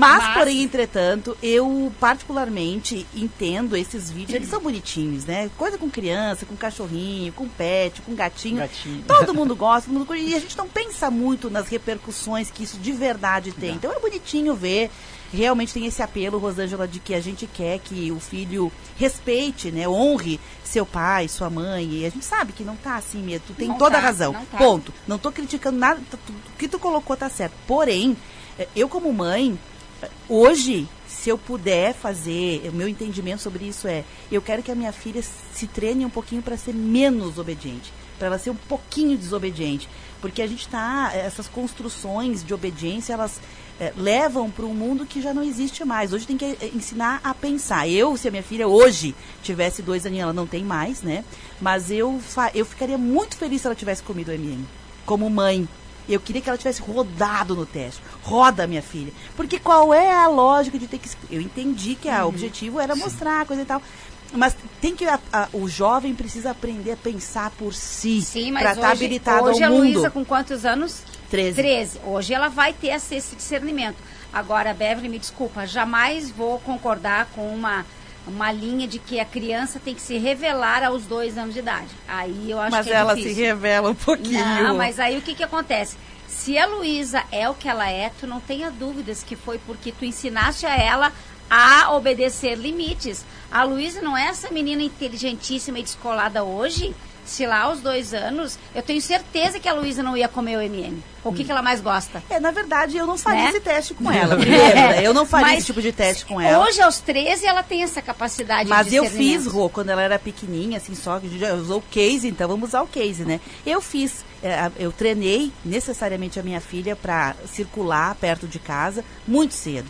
Mas, Mas- porém, entretanto, eu particularmente entendo esses vídeos, eles são bonitinhos, né? Coisa com criança, com cachorrinho, com pet, com gatinho. Gatinho. Todo mundo gosta, todo mundo curte, e a gente não pensa muito nas repercussões que isso de verdade tem. Então é bonitinho ver. Realmente tem esse apelo, Rosângela, de que a gente quer que o filho respeite, né, honre seu pai, sua mãe. E a gente sabe que não tá assim mesmo. Tu tem Não toda a tá, razão. não tá. Ponto. Não tô criticando nada. tu- tu- O que tu colocou tá certo. Porém, eh, eu como mãe, eh, hoje, se eu puder fazer, o meu entendimento sobre isso é, eu quero que a minha filha se treine um pouquinho para ser menos obediente, para ela ser um pouquinho desobediente, porque a gente tá, essas construções de obediência, elas eh, levam para um mundo que já não existe mais. Hoje tem que eh, ensinar a pensar. Eu, se a minha filha hoje tivesse dois aninhos, ela não tem mais, né? Mas eu, fa- eu ficaria muito feliz se ela tivesse comido o M M, como mãe. Eu queria que ela tivesse rodado no teste. Roda, minha filha. Porque qual é a lógica de ter que... Eu entendi que o objetivo era mostrar coisa e tal. Mas tem que... a- a- o jovem precisa aprender a pensar por si. Sim, mas para estar hoje, habilitado hoje ao a mundo. Luísa, com quantos anos? Treze. treze. Hoje ela vai ter esse esse discernimento. Agora, Beverly, me desculpa, jamais vou concordar com uma, uma linha de que a criança tem que se revelar aos dois anos de idade. Aí eu acho Mas que é ela difícil. se revela um pouquinho. Não, mas aí o que que acontece? Se a Luísa é o que ela é, tu não tenha dúvidas que foi porque tu ensinaste a ela a obedecer limites. A Luísa não é essa menina inteligentíssima e descolada hoje. Se lá aos dois anos, eu tenho certeza que a Luísa não ia comer o M M. O que, que ela mais gosta? É, na verdade, eu não faria Né? esse teste com ela. Primeiro, né? Eu não faria Mas esse tipo de teste com ela. Hoje, aos treze, ela tem essa capacidade Mas de eu fiz, discernimento. Rô, quando ela era pequenininha, assim, só que já usou o case, então vamos usar o case, né? Eu fiz, é, eu treinei necessariamente a minha filha para circular perto de casa muito cedo.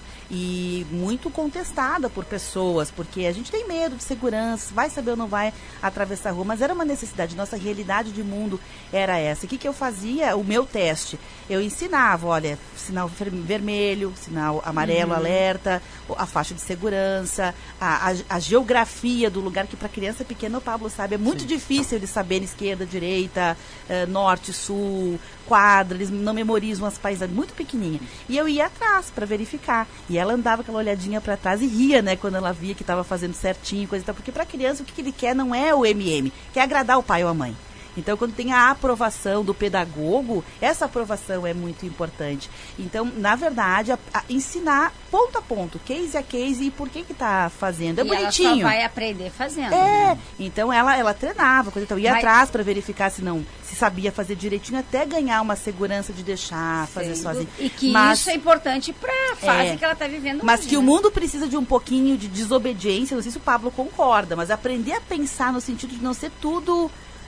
E muito contestada por pessoas, porque a gente tem medo de segurança, vai saber ou não vai atravessar a rua, mas era uma necessidade, nossa realidade de mundo era essa. O que, que eu fazia? O meu teste, eu ensinava, olha, sinal ver- vermelho, sinal amarelo, alerta, a faixa de segurança, a, a, a geografia do lugar, que para criança pequena, o Pablo sabe, é muito difícil eles saberem esquerda, direita, eh, norte, sul, quadra, eles não memorizam as paisagens, muito pequenininha. E eu ia atrás para verificar. E ela andava com aquela olhadinha para trás e ria, né, quando ela via que estava fazendo certinho, coisa e tal. Porque para criança o que, que ele quer não é o M M, quer agradar o pai ou a mãe. Então, quando tem a aprovação do pedagogo, essa aprovação é muito importante. Então, na verdade, a, a ensinar ponto a ponto, case a case, e por que que tá fazendo. É E bonitinho. ela só vai aprender fazendo. É, então ela, ela treinava, coisa e tal, ia Mas- atrás para verificar se não, se sabia fazer direitinho, até ganhar uma segurança de deixar fazer Sem sozinho. dúvida. E que Mas- isso é importante para a fase É. que ela está vivendo Mas hoje, que o né? mundo precisa de um pouquinho de desobediência, não sei se o Pablo concorda, mas aprender a pensar no sentido de não ser tudo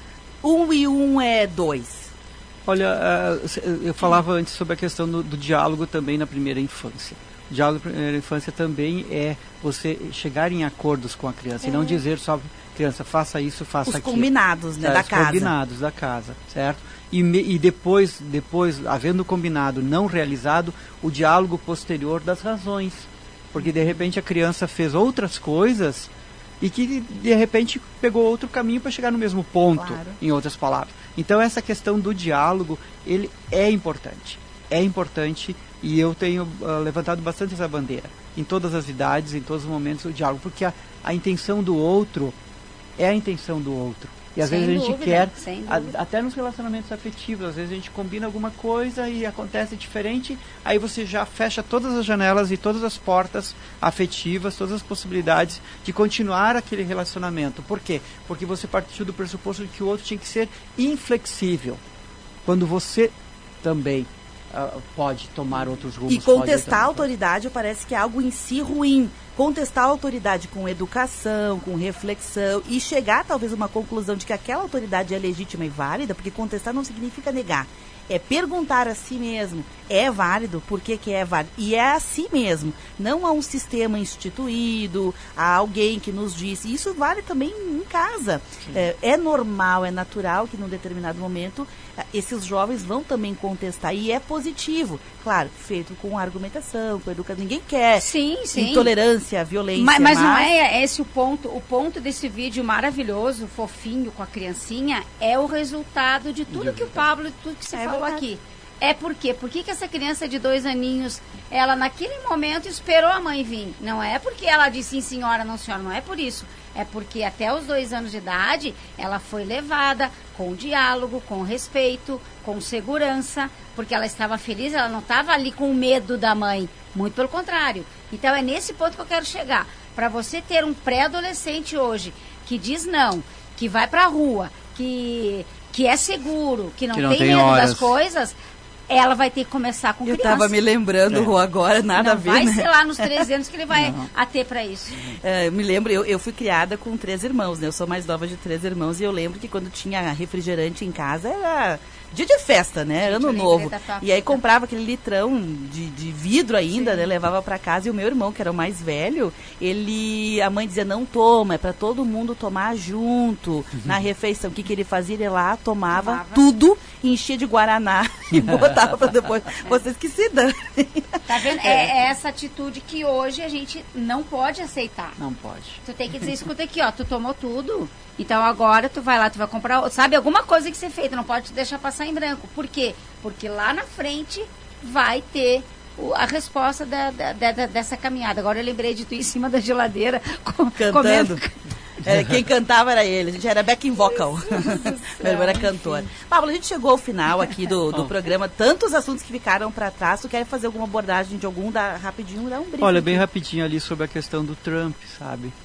um e um é dois. Olha, eh, eu falava antes sobre a questão do, do diálogo também na primeira infância. O diálogo na primeira infância também é você chegar em acordos com a criança e não dizer só, criança, faça isso, faça Os aquilo. combinados, né, Certo, da os casa. combinados da casa, certo? E, me- e depois, depois, havendo combinado não realizado, o diálogo posterior das razões. Porque de repente a criança fez outras coisas e que de repente pegou outro caminho para chegar no mesmo ponto, Claro. em outras palavras. Então essa questão do diálogo, ele é importante. É importante e eu tenho ah, levantado bastante essa bandeira. Em todas as idades, em todos os momentos, o diálogo. Porque a, a intenção do outro é a intenção do outro. E às Sem vezes a gente dúvida, quer, sem a- dúvida. até nos relacionamentos afetivos, às vezes a gente combina alguma coisa e acontece diferente, aí você já fecha todas as janelas e todas as portas afetivas, todas as possibilidades de continuar aquele relacionamento. Por quê? Porque você partiu do pressuposto de que o outro tinha que ser inflexível, quando você também ah, pode tomar outros rumos. E pode contestar a tomar- autoridade parece que é algo em si ruim. Contestar a autoridade com educação, com reflexão e chegar talvez a uma conclusão de que aquela autoridade é legítima e válida, porque contestar não significa negar. É perguntar a si mesmo, é válido? Por que que é válido? E é a si mesmo, não a um sistema instituído, a alguém que nos disse. Isso vale também em casa. É, é normal, é natural que num determinado momento eh, esses jovens vão também contestar. E é positivo, claro, feito com argumentação, com educação. Ninguém quer Sim, sim. intolerância, violência. Mas, mas não é esse o ponto. O ponto desse vídeo maravilhoso, fofinho, com a criancinha, é o resultado de tudo que o Pablo, tudo que você É falou verdade. aqui. É por quê? Por que que essa criança de dois aninhos, ela naquele momento esperou a mãe vir? Não é porque ela disse sim senhora, não senhora, não é por isso. É porque até os dois anos de idade, ela foi levada com diálogo, com respeito, com segurança, porque ela estava feliz, ela não estava ali com medo da mãe. Muito pelo contrário. Então é nesse ponto que eu quero chegar. Para você ter um pré-adolescente hoje que diz não, que vai para a rua, que, que é seguro, que não, Que não tem, tem medo horas. das coisas, ela vai ter que começar com Eu criança. tava me lembrando, É. Rô, agora, nada não a ver, vai né? ser lá nos treze anos que ele vai Não. a ter para isso. É, eu me lembro, eu, eu fui criada com três irmãos, né? Eu sou mais nova de três irmãos e eu lembro que quando tinha refrigerante em casa era dia de festa, né? Gente, Ano eu lembrei novo. da tua E aí fita. comprava aquele litrão de, de vidro ainda, né? Levava pra casa e o meu irmão, que era o mais velho, ele, a mãe dizia, não toma, é pra todo mundo tomar junto na refeição. O que que ele fazia? Ele lá tomava, Tomava. tudo, enchia de guaraná e botava pra depois. Vocês que se dão. Tá vendo? É. é essa atitude que hoje a gente não pode aceitar. Não pode. Tu tem que dizer, escuta aqui, ó, tu tomou tudo, então agora tu vai lá, tu vai comprar, sabe, alguma coisa que ser feita, não pode te deixar passar em branco. Por quê? Porque lá na frente vai ter o- a resposta da, da- da- da- dessa caminhada. Agora eu lembrei de tu em cima da geladeira, com- Cantando. comendo. É, quem cantava era ele, a gente era backing vocal. Meu irmão era cantor. Pablo, a gente chegou ao final aqui do, do programa, tantos assuntos que ficaram para trás. Tu quer fazer alguma abordagem de algum, dá, rapidinho, dá um brinco. Olha, bem rapidinho ali sobre a questão do Trump, sabe?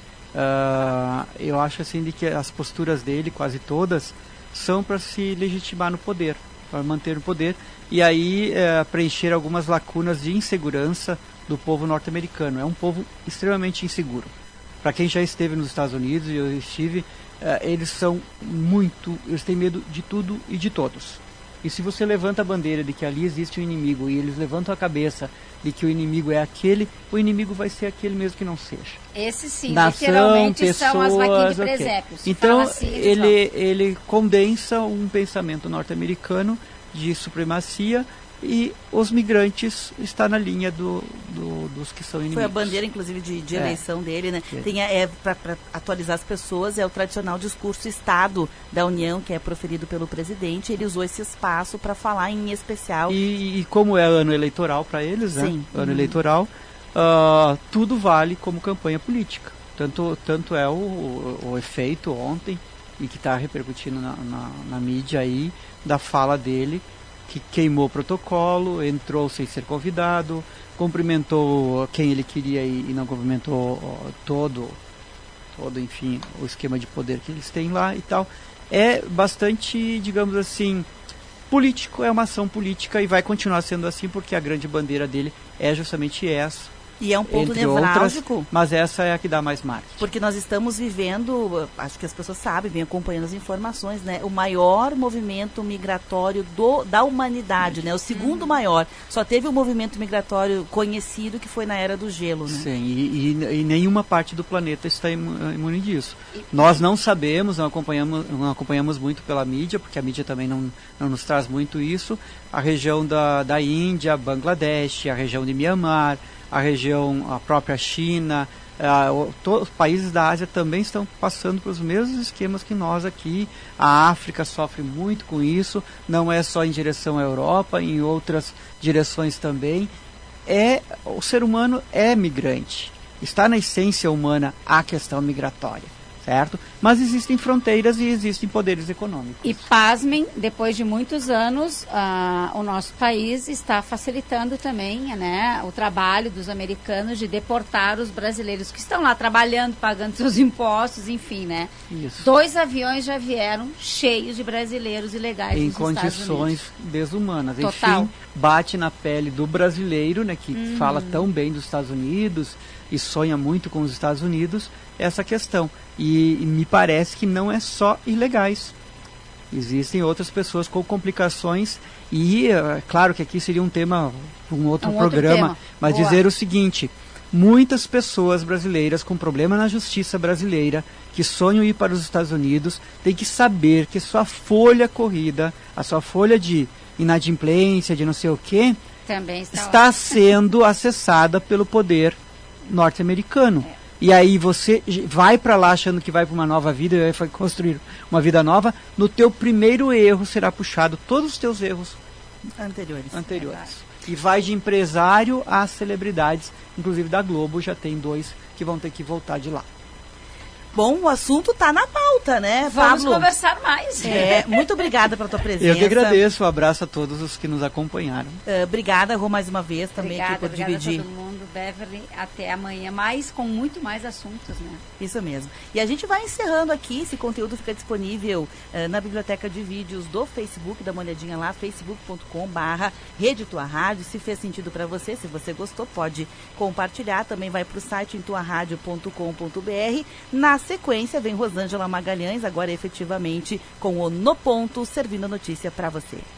Ah, eu acho assim de que as posturas dele, quase todas, são para se legitimar no poder, para manter o poder e aí eh, preencher algumas lacunas de insegurança do povo norte-americano. É um povo extremamente inseguro. Para quem já esteve nos Estados Unidos, e eu estive, eh, eles são muito, eles têm medo de tudo e de todos. E se você levanta a bandeira de que ali existe um inimigo e eles levantam a cabeça de que o inimigo é aquele, o inimigo vai ser aquele mesmo que não seja. Esse sim, Nação, literalmente são as vaquinhas de ok. presépios. Então, Fala assim, eles ele, ele condensa um pensamento norte-americano de supremacia e os migrantes está na linha do, do- dos que são inimigos. Foi a bandeira, inclusive, de, de É. eleição dele, né? É. Tem, a- é, para atualizar as pessoas, é o tradicional discurso Estado da União, que é proferido pelo presidente. Ele usou esse espaço para falar em especial. E, e como é ano eleitoral para eles, né? Sim. Ano Uhum. eleitoral, ah, tudo vale como campanha política. Tanto, tanto é o, o, o efeito ontem, e que está repercutindo na, na, na mídia aí, da fala dele, que queimou o protocolo, entrou sem ser convidado, cumprimentou quem ele queria e, e não cumprimentou ó, todo, todo, enfim, o esquema de poder que eles têm lá e tal. É bastante, digamos assim, político, é uma ação política e vai continuar sendo assim porque a grande bandeira dele é justamente essa, E é um ponto entre outras, nevrálgico. mas essa é a que dá mais marketing. Porque nós estamos vivendo, acho que as pessoas sabem, vêm acompanhando as informações, né? O maior movimento migratório do, da humanidade, né? O segundo maior. Só teve um movimento migratório conhecido que foi na Era do Gelo, né? Sim, e, e- e nenhuma parte do planeta está imu- imune disso. Nós não sabemos, não acompanhamos, não acompanhamos muito pela mídia, porque a mídia também não, não nos traz muito isso. A região da, da Índia, Bangladesh, a região de Mianmar, a região, a própria China, ah, o- to- os países da Ásia também estão passando pelos mesmos esquemas que nós aqui. A África sofre muito com isso, não é só em direção à Europa, em outras direções também. É, o ser humano é migrante. Está na essência humana a questão migratória, certo? Mas existem fronteiras e existem poderes econômicos. E pasmem, depois de muitos anos, ah, o nosso país está facilitando também, né, o trabalho dos americanos de deportar os brasileiros que estão lá trabalhando, pagando seus impostos, enfim, né? Isso. Dois aviões já vieram cheios de brasileiros ilegais Em nos Estados Unidos. condições desumanas. Total. Enfim, bate na pele do brasileiro, né, que Uhum. fala tão bem dos Estados Unidos e sonha muito com os Estados Unidos, essa questão. E, e me parece que não é só ilegais. Existem outras pessoas com complicações e, é claro que aqui seria um tema, um outro Um outro programa, tema. mas Boa. dizer o seguinte: muitas pessoas brasileiras com problema na justiça brasileira que sonham ir para os Estados Unidos têm que saber que sua folha corrida, a sua folha de inadimplência, de não sei o quê, Também está, está sendo acessada pelo poder norte-americano. E aí você j- vai para lá achando que vai para uma nova vida e vai construir uma vida nova. No teu primeiro erro será puxado todos os teus erros Anteriores. anteriores. E vai de empresário a celebridades, inclusive da Globo, já tem dois que vão ter que voltar de lá. Bom, o assunto está na pauta, né, Vamos Pablo? conversar mais. É, muito obrigada pela tua presença. Eu que agradeço, um abraço a todos os que nos acompanharam. Uh, obrigada, Rô, mais uma vez também Obrigada, aqui por obrigada dividir. a todo mundo. Beverly, até amanhã, mais com muito mais assuntos, né? Isso mesmo. E a gente vai encerrando aqui, esse conteúdo fica disponível uh, na biblioteca de vídeos do Facebook, dá uma olhadinha lá, facebook ponto com barra Rede Tua Rádio. Se fez sentido para você, se você gostou, pode compartilhar. Também vai para o site em tua rádio ponto com ponto b r. Na sequência, vem Rosângela Magalhães, agora efetivamente com o No Ponto, servindo a notícia para você.